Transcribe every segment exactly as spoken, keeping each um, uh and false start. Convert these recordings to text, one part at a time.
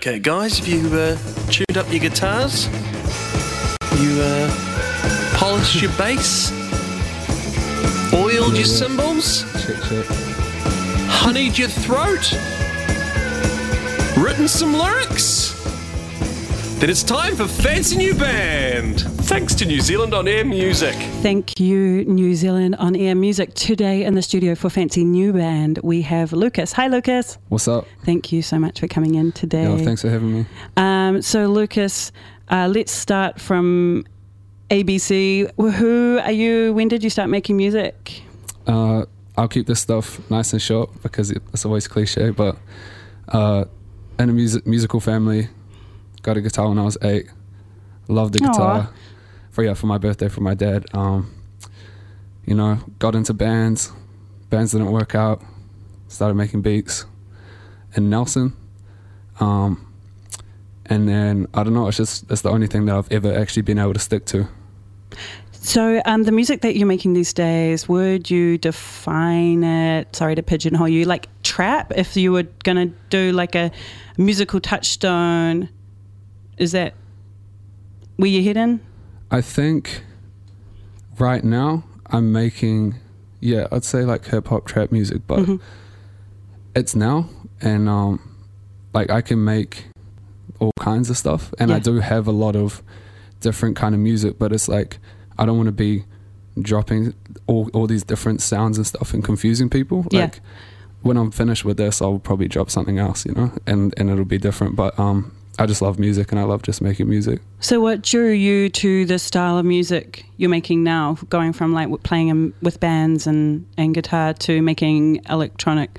Okay, guys, have you uh, tuned up your guitars? You uh, polished your bass? Oiled your cymbals? Check, check. Honeyed your throat? Written some lyrics? Then it's time for Fancy New Band. Thanks to New Zealand On Air Music. Thank you, New Zealand On Air Music. Today in the studio for Fancy New Band, we have Lucas. Hi, Lucas. What's up? Thank you so much for coming in today. No, thanks for having me. Um, so, Lucas, uh, let's start from A B C. Who are you? When did you start making music? Uh, I'll keep this stuff nice and short because it's always cliche, but uh, in a music, musical family, got a guitar when I was eight. Loved the guitar. Aww. For yeah, for my birthday from my dad. Um, you know, got into bands. Bands didn't work out. Started making beats in Nelson. Um, and then I don't know. It's just it's the only thing that I've ever actually been able to stick to. So um, the music that you're making these days, would you define it, sorry to pigeonhole you, like trap? If you were going to do like a musical touchstone, is that where you're heading? I think right now I'm making, yeah, I'd say like hip hop trap music, but mm-hmm. it's now, and um, like I can make all kinds of stuff, and yeah. I do have a lot of different kind of music, but it's like I don't want to be dropping all, all these different sounds and stuff and confusing people. Yeah. Like when I'm finished with this, I'll probably drop something else, you know, and, and it'll be different. But um, I just love music and I love just making music. So what drew you to the style of music you're making now, going from like playing in, with bands and, and guitar to making electronic,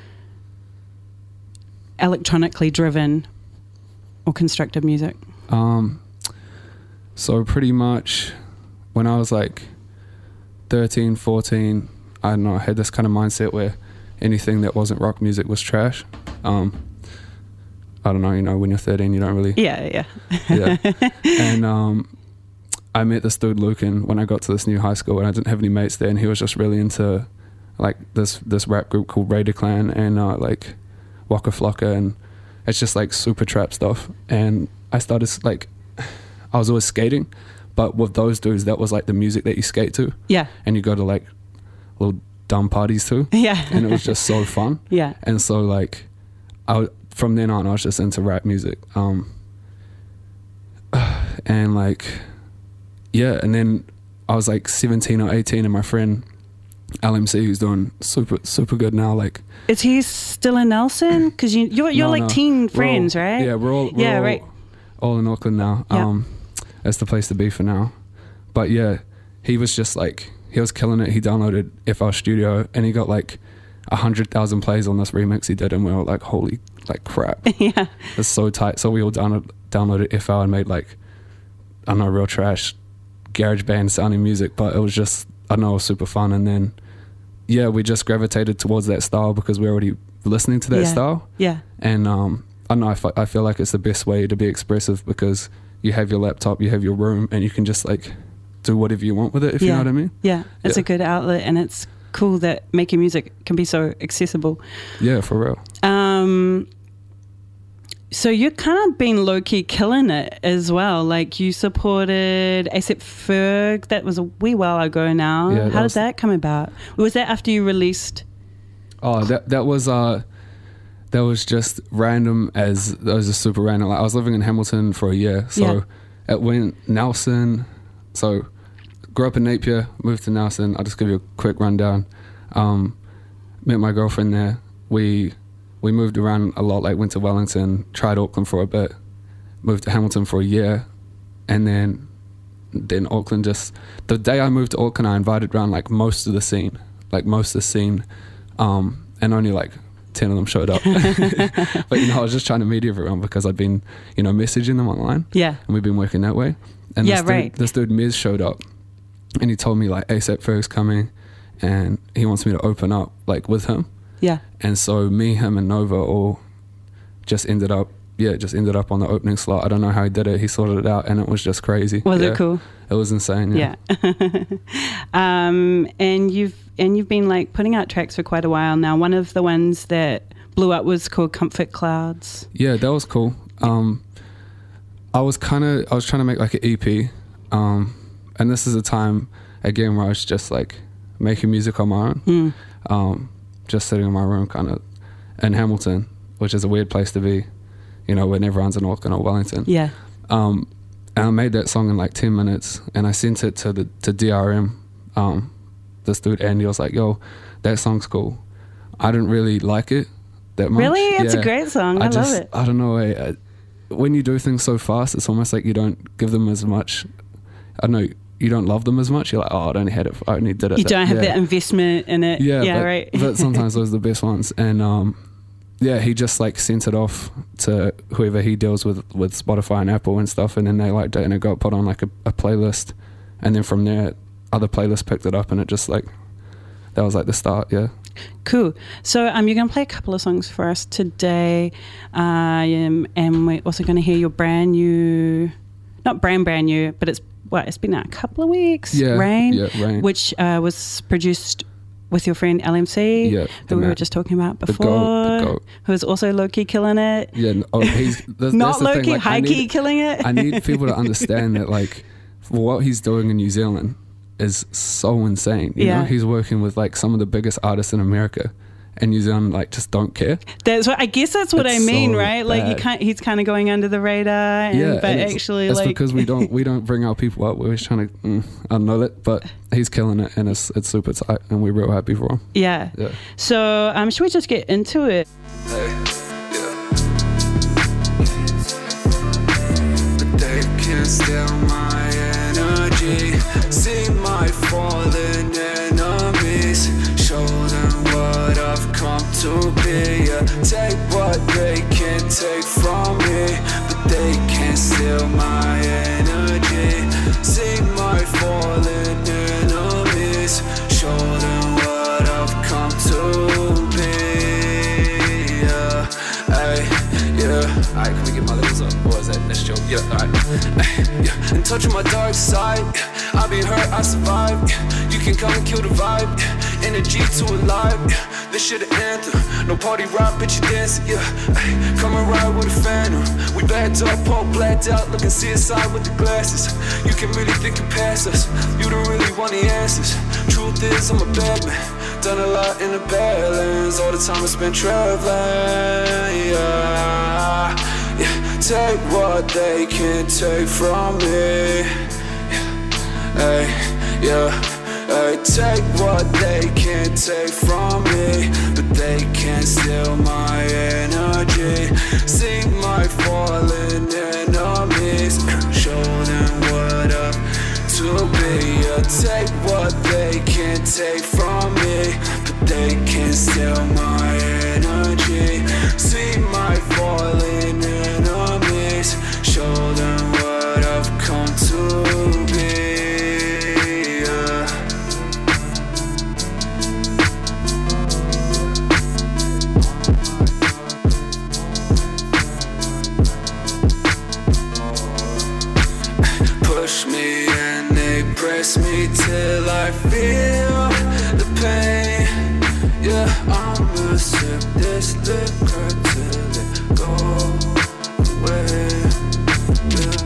electronically driven or constructed music? Um, so pretty much when I was like thirteen, fourteen, I don't know, I had this kind of mindset where anything that wasn't rock music was trash. Um, I don't know, you know, when you're thirteen, you don't really... Yeah, yeah. yeah. And um, I met this dude, Lucan, when I got to this new high school, and I didn't have any mates there, and he was just really into like this this rap group called Raider Clan and uh, like Waka Flocka, and it's just like super trap stuff. And I started like, I was always skating, but with those dudes, that was like the music that you skate to. Yeah. And you go to like little dumb parties too. Yeah. And it was just so fun. Yeah. And so like, I from then on, I was just into rap music. Um, and like, yeah, and then I was like seventeen or eighteen, and my friend L M C, who's doing super, super good now, like... Is he still in Nelson? Because you, you're, you're no, like no. teen friends, all, right? Yeah, we're all, we're yeah, all, right. all in Auckland now. Yeah. Um, that's the place to be for now. But yeah, he was just like, he was killing it. He downloaded F L Studio, and he got like a hundred thousand plays on this remix he did, and we were like, holy, like crap. Yeah. It's so tight. So we all download, downloaded F L and made like, I don't know, real trash garage band sounding music, but it was just, I don't know, it was super fun. And then, yeah, we just gravitated towards that style because we're already listening to that yeah. style. Yeah. And um, I don't know, I, f- I feel like it's the best way to be expressive because you have your laptop, you have your room, and you can just like do whatever you want with it, if yeah. you know what I mean. Yeah, it's yeah. a good outlet, and it's cool that making music can be so accessible. Yeah, for real. Um, so you've kind of been low-key killing it as well. Like you supported A$AP Ferg. That was a wee while ago now. Yeah, How did was, that come about? Was that after you released? Oh, that that was uh, that was just random as that was just super random. Like I was living in Hamilton for a year, so yeah. it went Nelson. So grew up in Napier, moved to Nelson. I'll just give you a quick rundown. Um, met my girlfriend there. We we moved around a lot, like went to Wellington, tried Auckland for a bit, moved to Hamilton for a year, and then then Auckland just... The day I moved to Auckland, I invited around like most of the scene, like most of the scene, um, and only like ten of them showed up. But, you know, I was just trying to meet everyone because I'd been, you know, messaging them online. Yeah. And we've been working that way. And yeah, this dude, right. this dude Miz showed up, and he told me like A$AP Ferg's coming, and he wants me to open up like with him. Yeah. And so me, him, and Nova all just ended up, yeah, just ended up on the opening slot. I don't know how he did it. He sorted it out, and it was just crazy. Was yeah. it cool? It was insane. Yeah. yeah. um, and you've and you've been like putting out tracks for quite a while now. One of the ones that blew up was called Comfort Clouds. Yeah, that was cool. Um, I was kind of, I was trying to make like an E P. Um, and this is a time, again, where I was just like making music on my own. Mm. Um, just sitting in my room kind of in Hamilton, which is a weird place to be, you know, when everyone's in Auckland or Wellington. Yeah. Um, and I made that song in like ten minutes, and I sent it to the to D R M. Um, this dude Andy was like, "Yo, that song's cool." I didn't really like it that much. Really? It's yeah. a great song. I, I just, love it. I don't know. I, I, when you do things so fast, it's almost like you don't give them as much. I don't know. You don't love them as much. You're like, oh, I only had it. I only did it. You don't have yeah. that investment in it. Yeah, yeah but, right. But sometimes those are the best ones. And um, yeah, he just like sent it off to whoever he deals with with Spotify and Apple and stuff, and then they liked it, and it got put on like a, a playlist, and then from there, other playlists picked it up, and it just like that was like the start. Yeah. Cool. So um, you're going to play a couple of songs for us today, um, and we're also going to hear your brand new, not brand brand new, but it's what it's been out a couple of weeks. Yeah. Rain, yeah, Rain. which uh, was produced with your friend L M C, Yeah, who we man. were just talking about The before, goat, the goat. who is also low key killing it. Yeah. no- Oh, he's that's, Not that's the low thing, key, like, I high key need- killing it. I need people to understand that, like, for what he's doing in New Zealand is so insane. You Yeah. know, he's working with like some of the biggest artists in America, and New Zealand like just don't care. That's what I guess. That's what It's I mean, so right? Like you bad. can't. He's kind of going under the radar, and, Yeah, but and it's, actually, it's like because we don't we don't bring our people up. We're always trying to mm, I don't know it, but he's killing it, and it's it's super tight, and we're real happy for him. yeah. Yeah. So um, should we just get into it? Hey, yeah. But they can't steal my energy. See my fallen enemies. Show them what I've come to be. Yeah. Take what they can take from me, but they can't steal my energy. See my fallen enemies. Show them what I've come to be. Yeah. Ay, yeah. Alright, can we get my levels up? Or is that next joke? Yeah, alright. Yeah. In touch with my dark side. I've been hurt, I survived. You can come and kill the vibe. Energy to alive. This shit an anthem. No party rock, bitch, you dancing, yeah. Come and ride with a phantom. We backed up, all blacked out, looking C S I with the glasses. You can really think you pass us. You don't really want the answers. Truth is, I'm a bad man. Done a lot in the Badlands. All the time I spent traveling, yeah. Yeah. Take what they can take from me. Hey, yeah, hey, take what they can't take from me, but they can't steal my energy. See my fallen enemies, show them what up to be. Yeah, take what they can't take from me, but they can't steal my energy. See my fallen enemies, show them what I've come to be. Push me and they press me till I feel the pain. Yeah, I'ma sip this liquor till it goes away. Yeah.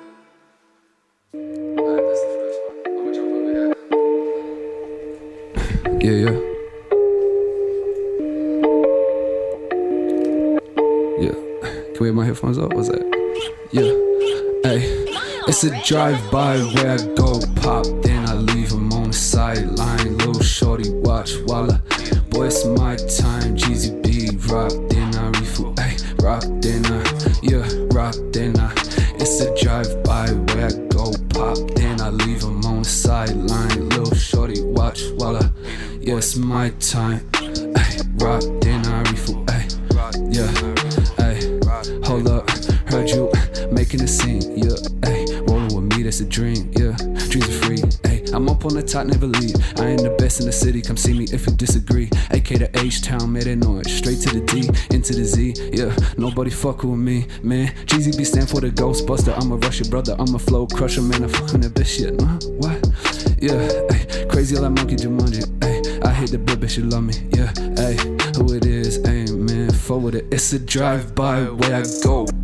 Yeah, yeah. Yeah. Can we have my headphones up? What's that? Yeah. Hey. It's a drive-by where I go pop, then I leave him on the sideline. Little shorty watch while I, boy, it's my time. Jeezy B, rock, then I refill, ayy, rock, then I, yeah, rock, then I. It's a drive-by where I go pop, then I leave him on the sideline. Little shorty watch while I, yeah, it's my time. Ayy, rock, then I refill, ayy, yeah, ayy, hold up, heard you making a scene, yeah, ayy. That's a dream, yeah. Dreams are free, ayy. I'm up on the top, never leave. I ain't the best in the city, come see me if you disagree. A K to H-Town, made it noise. Straight to the D, into the Z, yeah. Nobody fucking with me, man. Jeezy B stand for the Ghostbuster. I'm a rush your brother, I'm a flow crusher, man. I'm fucking that bitch, shit, huh? What? Yeah, ayy. Crazy like monkey Jumanji, ayy. I hit the bit, bitch, you love me, yeah, ayy. Who it is, ayy, man, forward it. It's a drive-by where I go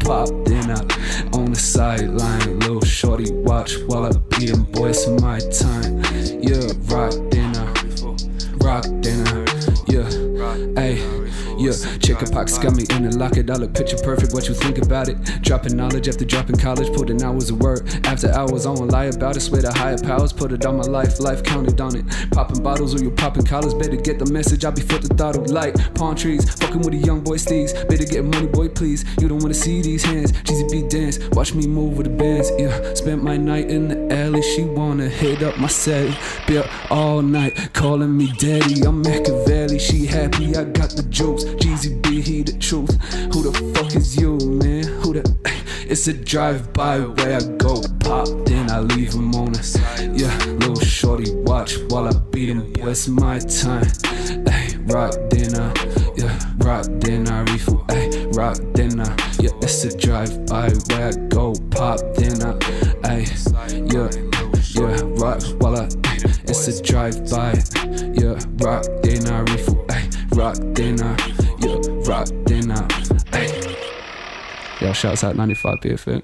pop. Then I on the sideline, little shorty watch while I beat them, boy, it's my time. Yeah, rock, then I rock, then I, yeah, ayy. Yeah, chicken pox got me in the locket. I look picture perfect, what you think about it? Dropping knowledge after dropping college, put in hours of work. After hours, I won't lie about it. Swear to higher powers, put it on my life, life counted on it. Popping bottles or you popping collars, better get the message. I be foot the throttle like palm trees. Fucking with the young boy steez, better get money, boy, please. You don't wanna see these hands, Jeezy B dance. Watch me move with the bands, yeah. Spent my night in the alley, she wanna hit up my celly. Be up all night, calling me daddy. I'm Machiavelli, she happy, I got the jokes. Jeezy B, he the truth. Who the fuck is you, man? Who the? It's a drive-by where I go pop, then I leave him on us. Yeah, little shorty watch while I beat him. Boy, it's my time. Ay, rock, then I, yeah, rock, then I refill. Ay, rock, then I, yeah, it's a drive-by where I go pop, then I, ay, yeah, yeah, rock while I, it's a drive-by. Yeah, rock, then I refill. Ay, rock, then I. Yeah, rock, then I, ay. Yo, shouts out ninety-five B F M.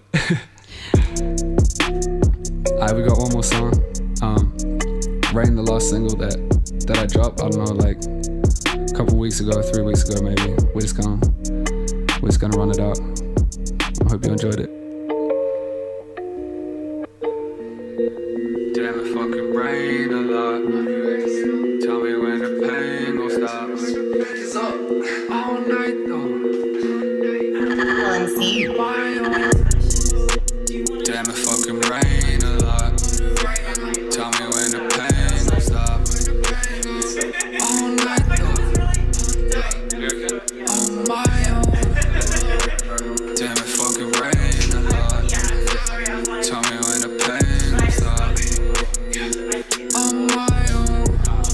Alright, we got one more song. Um, Rain, the last single that that I dropped. I don't know, like a couple weeks ago, three weeks ago maybe. We're just gonna we're just gonna run it out. I hope you enjoyed it. Damn, it fucking rain a lot. Tell me when the pain gon' stop. It's up all night though. Damn, it fucking rain a lot. Tell me when the pain gon' stop. All night though. On my own. Damn, it fucking rain a lot. Tell me when the pain gon' stop. On my own.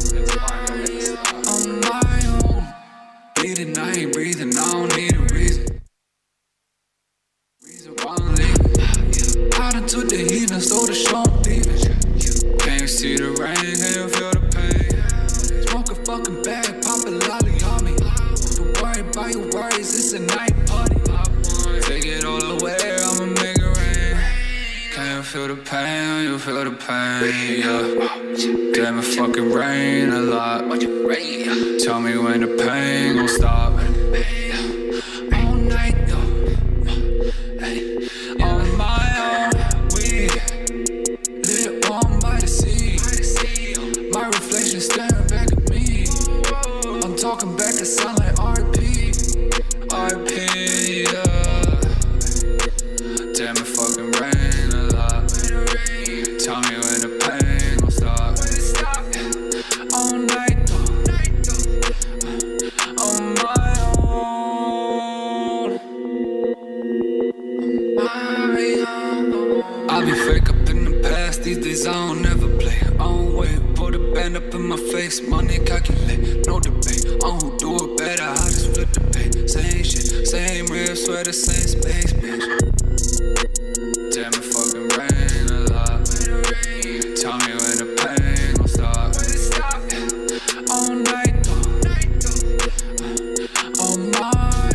On my own. Breathing, I ain't breathing, I don't need a reason. Reason why I'm leaving. Out into the heathen, stole the show, I'm thieving. Can't you see the rain, can you feel the pain? Smoke a fucking bag, pop a lolly on me. Don't worry about your worries, it's a night party. Take it all away, I'ma make it rain. Can you feel the pain, you feel the pain, yeah. Damn, it fucking rain a lot. Tell me when the pain gon' stop. All night though. Hey, on my own, we lit on by the sea. My reflection staring back at me. I'm talking back, it sound like R P. R P, yeah. Damn, it fucking rain a lot. Tell me when the pain gon' stop. All night though. On my own. I be fake up in the past, these days I don't never play. I don't wait, put a band up in my face, money calculate, no debate. On who do it better, I just flip the pay. Same shit, same rib, swear the same space, bitch. Damn, it fucking rain a lot. Tell me when the pain gon' stop. All night though. On my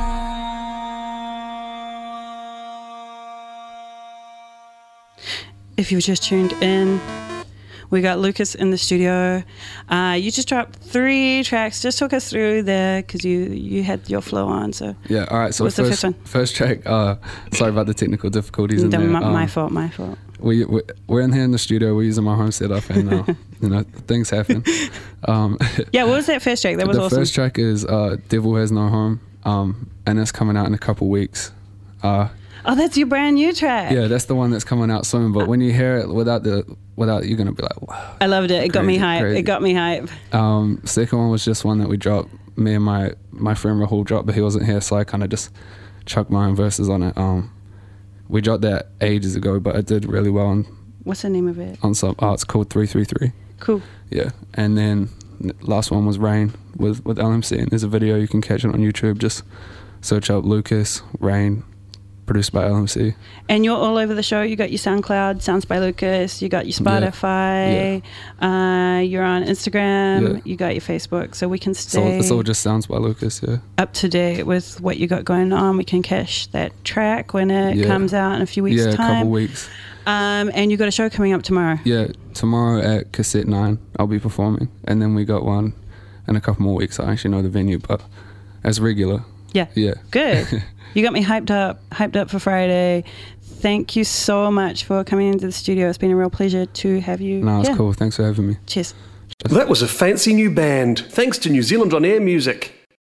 own. If you just tuned in, we got Lucas in the studio. Uh, you just dropped three tracks. Just talk us through there because you, you had your flow on. So yeah, all right. So what's the the first, first one? first track. Uh, sorry about the technical difficulties in The- there. my, my Um, fault, my fault. we we- we're in here in the studio. We're using my home setup, and uh, you know things happen. Um, Yeah, what was that first track? That was the awesome. first track is uh, "Devil Has No Home," um, and that's coming out in a couple weeks. Uh, Oh, that's your brand new track. yeah, that's the one that's coming out soon. But when you hear it without the without, you're gonna be like, "Wow!" I loved it. It got me Crazy, hype. crazy. It got me hype. Um, second one was just one that we dropped. Me and my my friend Rahul dropped, but he wasn't here, so I kind of just chucked my own verses on it. Um, we dropped that ages ago, but it did really well on What's the name of it? on some. Oh, it's called three three three. Cool. Yeah, and then the last one was Rain with with L M C, and there's a video you can catch it on YouTube. Just search up Lucas Rain, produced by L M C. And you're all over the show. You got your SoundCloud, Sounds by Lucas. You got your Spotify. Yeah. Uh, you're on Instagram. Yeah. You got your Facebook. So we can stay so it's all just Sounds by Lucas, yeah. up to date with what you got going on. We can cash that track when it yeah. comes out in a few weeks' yeah, time. Yeah, a couple weeks. Um, and you got a show coming up tomorrow. Yeah, tomorrow at Cassette nine, I'll be performing. And then we got one in a couple more weeks. I actually know the venue, but as regular. Yeah. Yeah. Good. You got me hyped up, hyped up for Friday. Thank you so much for coming into the studio. It's been a real pleasure to have you. No, it's yeah. cool. Thanks for having me. Cheers. That was a fancy new band. Thanks to New Zealand On Air Music.